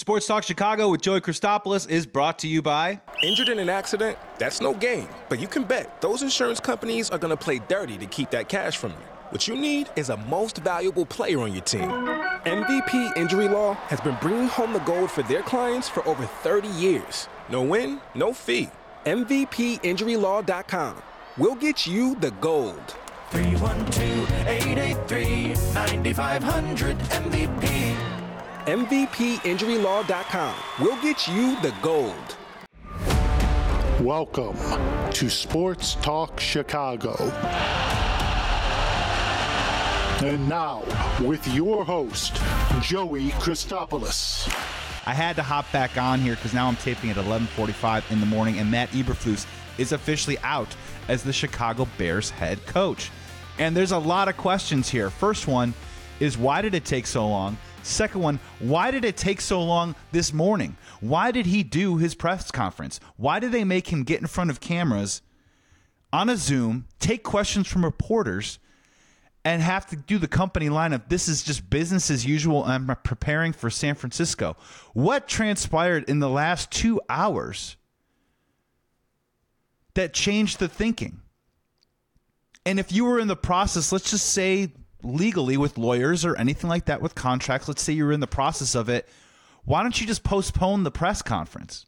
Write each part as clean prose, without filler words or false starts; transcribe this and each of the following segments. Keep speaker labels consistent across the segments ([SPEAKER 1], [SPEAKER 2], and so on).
[SPEAKER 1] Sports Talk Chicago with Joey Christopoulos is brought to you by...
[SPEAKER 2] Injured in an accident? That's no game. But you can bet those insurance companies are going to play dirty to keep that cash from you. What you need is a most valuable player on your team. MVP Injury Law has been bringing home the gold for their clients for over 30 years. No win, no fee. MVPInjuryLaw.com. We'll get you the gold.
[SPEAKER 3] 312-883-9500 MVP.
[SPEAKER 2] MVPInjuryLaw.com. We'll get you the gold.
[SPEAKER 4] Welcome to Sports Talk Chicago. And now, with your host, Joey Christopoulos.
[SPEAKER 1] I had to hop back on here because now I'm taping at 11:45 in the morning, and Matt Eberflus is officially out as the Chicago Bears head coach. And there's a lot of questions here. First one is, why did it take so long? Second one, why did it take so long this morning? Why did he do his press conference? Why did they make him get in front of cameras on a Zoom, take questions from reporters, and have to do the company line of this is just business as usual, I'm preparing for San Francisco? What transpired in the last 2 hours that changed the thinking? And if you were in the process, let's just say legally with lawyers or anything like that with contracts, let's say you're in the process of it, why don't you just postpone the press conference?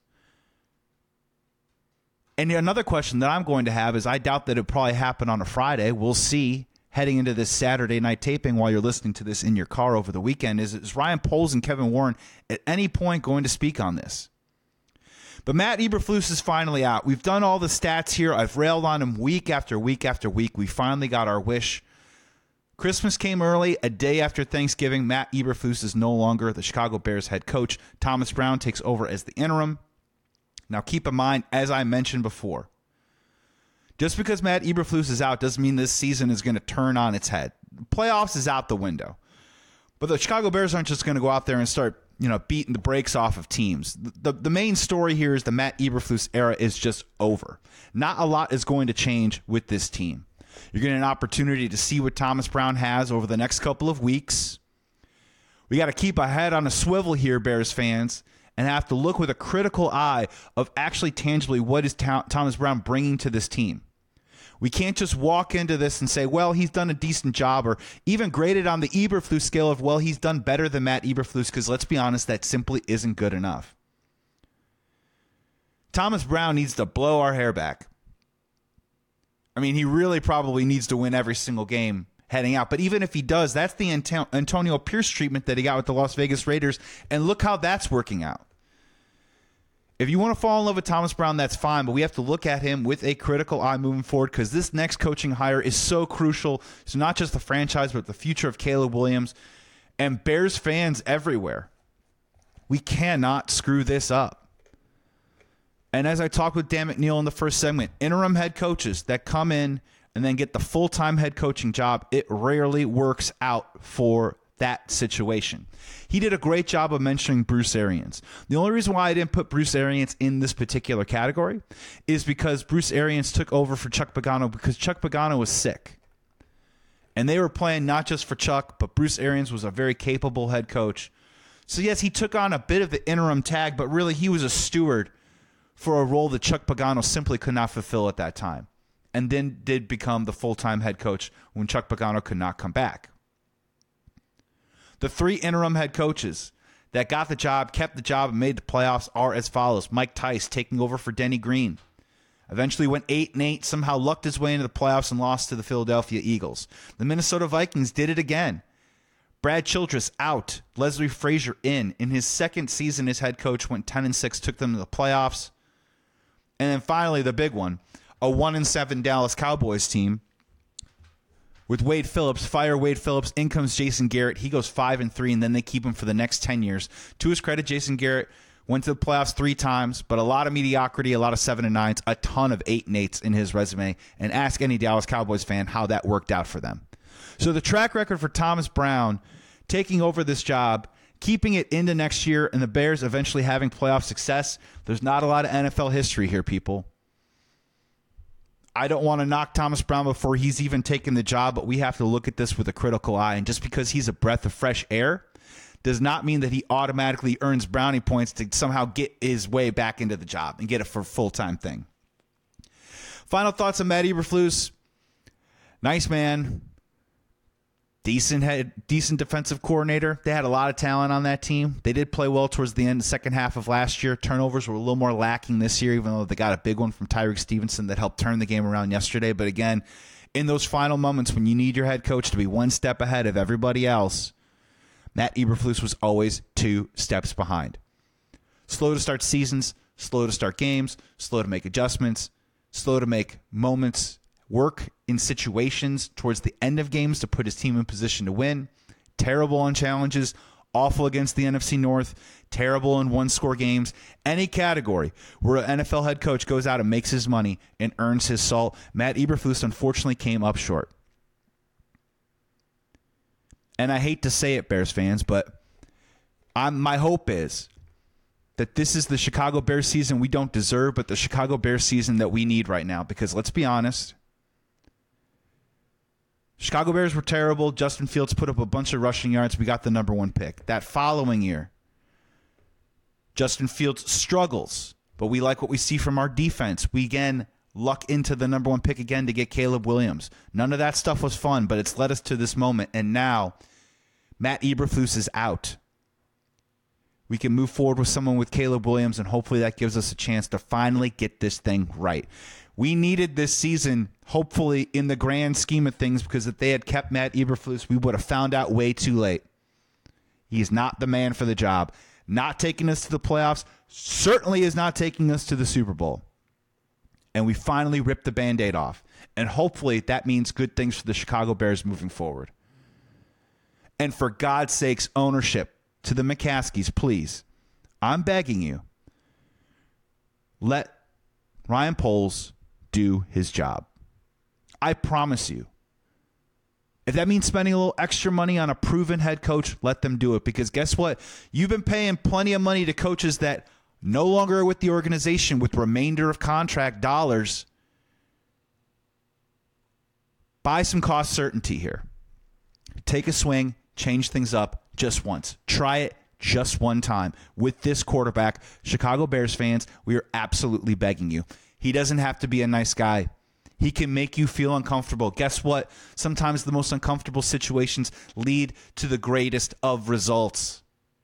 [SPEAKER 1] And another question that I'm going to have is, I doubt that it'll probably happen on a Friday. We'll see heading into this Saturday night taping while you're listening to this in your car over the weekend. Is Ryan Poles and Kevin Warren at any point going to speak on this? But Matt Eberflus is finally out. We've done all the stats here. I've railed on him week after week after week. We finally got our wish. Christmas came early. A day after Thanksgiving, Matt Eberflus is no longer the Chicago Bears head coach. Thomas Brown takes over as the interim. Now keep in mind, as I mentioned before, just because Matt Eberflus is out doesn't mean this season is going to turn on its head. Playoffs is out the window. But the Chicago Bears aren't just going to go out there and start, beating the brakes off of teams. The main story here is the Matt Eberflus era is just over. Not a lot is going to change with this team. You're getting an opportunity to see what Thomas Brown has over the next couple of weeks. We got to keep a head on a swivel here, Bears fans, and have to look with a critical eye of actually tangibly what is Thomas Brown bringing to this team. We can't just walk into this and say, well, he's done a decent job, or even graded on the Eberflus scale of, well, he's done better than Matt Eberflus, because let's be honest, that simply isn't good enough. Thomas Brown needs to blow our hair back. I mean, he really probably needs to win every single game heading out. But even if he does, that's the Antonio Pierce treatment that he got with the Las Vegas Raiders. And look how that's working out. If you want to fall in love with Thomas Brown, that's fine. But we have to look at him with a critical eye moving forward, because this next coaching hire is so crucial. It's not just the franchise, but the future of Caleb Williams and Bears fans everywhere. We cannot screw this up. And as I talked with Dan McNeil in the first segment, interim head coaches that come in and then get the full-time head coaching job, it rarely works out for that situation. He did a great job of mentioning Bruce Arians. The only reason why I didn't put Bruce Arians in this particular category is because Bruce Arians took over for Chuck Pagano because Chuck Pagano was sick. And they were playing not just for Chuck, but Bruce Arians was a very capable head coach. So yes, he took on a bit of the interim tag, but really he was a steward for a role that Chuck Pagano simply could not fulfill at that time, and then did become the full-time head coach when Chuck Pagano could not come back. The three interim head coaches that got the job, kept the job, and made the playoffs are as follows. Mike Tice taking over for Denny Green. Eventually went 8-8, somehow lucked his way into the playoffs and lost to the Philadelphia Eagles. The Minnesota Vikings did it again. Brad Childress out, Leslie Frazier in. In his second season as head coach, went 10-6, took them to the playoffs. And then finally, the big one, a 1-7 Dallas Cowboys team with Wade Phillips. Fire Wade Phillips. In comes Jason Garrett. He goes 5-3, and then they keep him for the next 10 years. To his credit, Jason Garrett went to the playoffs 3 times, but a lot of mediocrity, a lot of 7-9s, a ton of 8-8s in his resume. And ask any Dallas Cowboys fan how that worked out for them. So the track record for Thomas Brown taking over this job, keeping it into next year, and the Bears eventually having playoff success, there's not a lot of NFL history here, people. I don't want to knock Thomas Brown before he's even taken the job, but we have to look at this with a critical eye. And just because he's a breath of fresh air does not mean that he automatically earns brownie points to somehow get his way back into the job and get it for a full-time thing. Final thoughts on Matt Eberflus. Nice man. Decent defensive coordinator. They had a lot of talent on that team. They did play well towards the end, the second half of last year. Turnovers were a little more lacking this year, even though they got a big one from Tyreek Stevenson that helped turn the game around yesterday. But again, in those final moments when you need your head coach to be one step ahead of everybody else, Matt Eberflus was always 2 steps behind. Slow to start seasons, slow to start games, slow to make adjustments, slow to make moments work in situations towards the end of games to put his team in position to win. Terrible on challenges, awful against the NFC North, terrible in one-score games. Any category where an NFL head coach goes out and makes his money and earns his salt, Matt Eberflus unfortunately came up short. And I hate to say it, Bears fans, but my hope is that this is the Chicago Bears season we don't deserve, but the Chicago Bears season that we need right now. Because let's be honest, Chicago Bears were terrible. Justin Fields put up a bunch of rushing yards. We got the number 1 pick. That following year, Justin Fields struggles, but we like what we see from our defense. We again luck into the number 1 pick again to get Caleb Williams. None of that stuff was fun, but it's led us to this moment. And now Matt Eberflus is out. We can move forward with someone with Caleb Williams, and hopefully that gives us a chance to finally get this thing right. We needed this season, hopefully, in the grand scheme of things, because if they had kept Matt Eberflus, we would have found out way too late. He's not the man for the job. Not taking us to the playoffs, certainly is not taking us to the Super Bowl. And we finally ripped the Band-Aid off. And hopefully that means good things for the Chicago Bears moving forward. And for God's sakes, ownership, to the McCaskies, please, I'm begging you, let Ryan Poles do his job. I promise you. If that means spending a little extra money on a proven head coach, let them do it. Because guess what? You've been paying plenty of money to coaches that no longer are with the organization with remainder of contract dollars. Buy some cost certainty here. Take a swing, change things up just once. Try it just one time. With this quarterback, Chicago Bears fans, we are absolutely begging you. He doesn't have to be a nice guy. He can make you feel uncomfortable. Guess what? Sometimes the most uncomfortable situations lead to the greatest of results.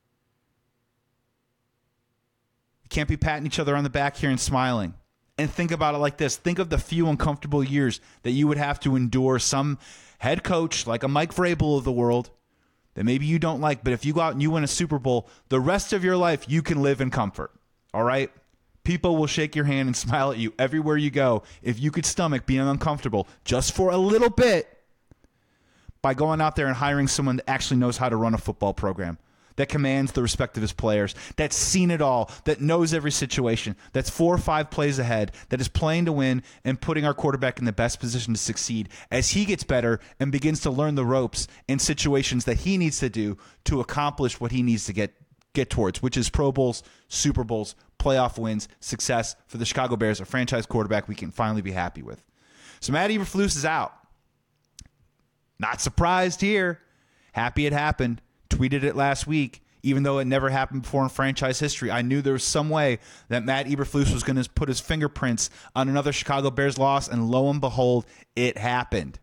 [SPEAKER 1] You can't be patting each other on the back here and smiling. And think about it like this. Think of the few uncomfortable years that you would have to endure some head coach like a Mike Vrabel of the world that maybe you don't like, but if you go out and you win a Super Bowl, the rest of your life you can live in comfort. All right? People will shake your hand and smile at you everywhere you go if you could stomach being uncomfortable just for a little bit by going out there and hiring someone that actually knows how to run a football program, that commands the respect of his players, that's seen it all, that knows every situation, that's 4 or 5 plays ahead, that is playing to win and putting our quarterback in the best position to succeed as he gets better and begins to learn the ropes in situations that he needs to do to accomplish what he needs to get towards, which is Pro Bowls, Super Bowls, playoff wins, success for the Chicago Bears, a franchise quarterback we can finally be happy with. So Matt Eberflus is out. Not surprised here. Happy it happened. Tweeted it last week, even though it never happened before in franchise history. I knew there was some way that Matt Eberflus was going to put his fingerprints on another Chicago Bears loss, and lo and behold, it happened.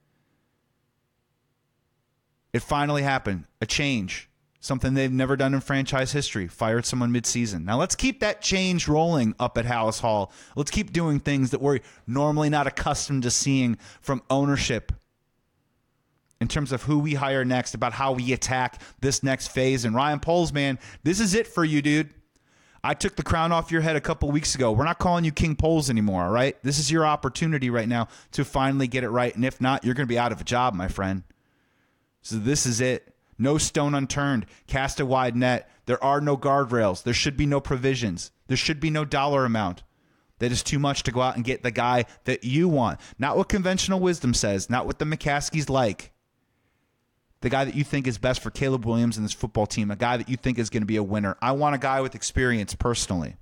[SPEAKER 1] It finally happened. A change. Something they've never done in franchise history. Fired someone midseason. Now let's keep that change rolling up at Halas Hall. Let's keep doing things that we're normally not accustomed to seeing from ownership in terms of who we hire next, about how we attack this next phase. And Ryan Poles, man, this is it for you, dude. I took the crown off your head a couple weeks ago. We're not calling you King Poles anymore, all right? This is your opportunity right now to finally get it right. And if not, you're going to be out of a job, my friend. So this is it. No stone unturned. Cast a wide net. There are no guardrails. There should be no provisions. There should be no dollar amount that is too much to go out and get the guy that you want. Not what conventional wisdom says. Not what the McCaskies like. The guy that you think is best for Caleb Williams and this football team. A guy that you think is going to be a winner. I want a guy with experience personally.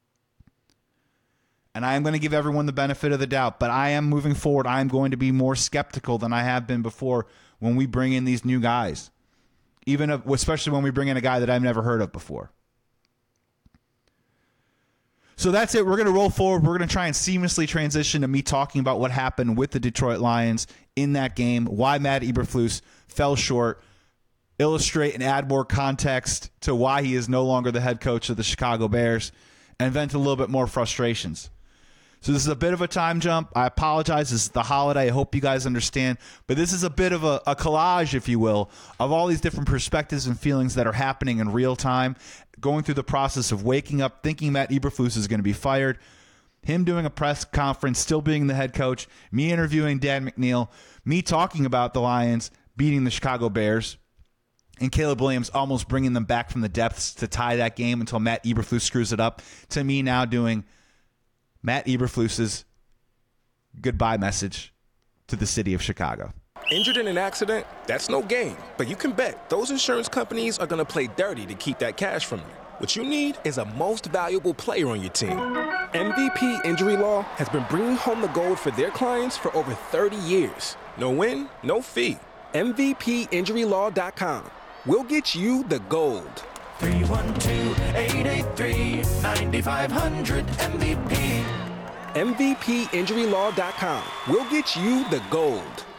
[SPEAKER 1] And I am going to give everyone the benefit of the doubt. But I am moving forward. I am going to be more skeptical than I have been before when we bring in these new guys. especially when we bring in a guy that I've never heard of before. So that's it. We're going to roll forward. We're going to try and seamlessly transition to me talking about what happened with the Detroit Lions in that game, why Matt Eberflus fell short, illustrate and add more context to why he is no longer the head coach of the Chicago Bears, and vent a little bit more frustrations. So this is a bit of a time jump. I apologize. This is the holiday. I hope you guys understand. But this is a bit of a collage, if you will, of all these different perspectives and feelings that are happening in real time, going through the process of waking up, thinking Matt Eberflus is going to be fired, him doing a press conference, still being the head coach, me interviewing Dan McNeil, me talking about the Lions beating the Chicago Bears, and Caleb Williams almost bringing them back from the depths to tie that game until Matt Eberflus screws it up, to me now doing Matt Eberflus's goodbye message to the city of Chicago.
[SPEAKER 2] Injured in an accident? That's no game. But you can bet those insurance companies are going to play dirty to keep that cash from you. What you need is a most valuable player on your team. MVP Injury Law has been bringing home the gold for their clients for over 30 years. No win, no fee. MVPInjuryLaw.com. We'll get you the gold.
[SPEAKER 3] 312-883-9500 MVP.
[SPEAKER 2] MVPInjuryLaw.com. We'll get you the gold.